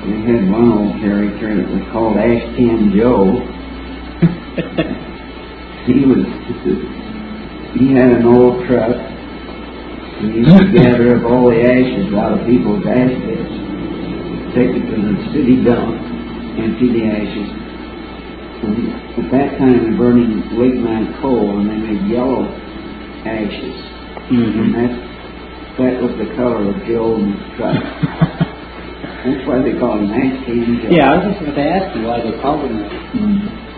We had one old character that was called Ash Can Joe. He had an old truck. He used to gather up all the ashes out of people's ash pits, take it to the city dump, empty the ashes. And at that time, they're burning lignite coal, and they made yellow ashes. And that was the color of Joe's truck. That's why they call him Ash Can Joe. Yeah, I was just going to ask you why they called him that.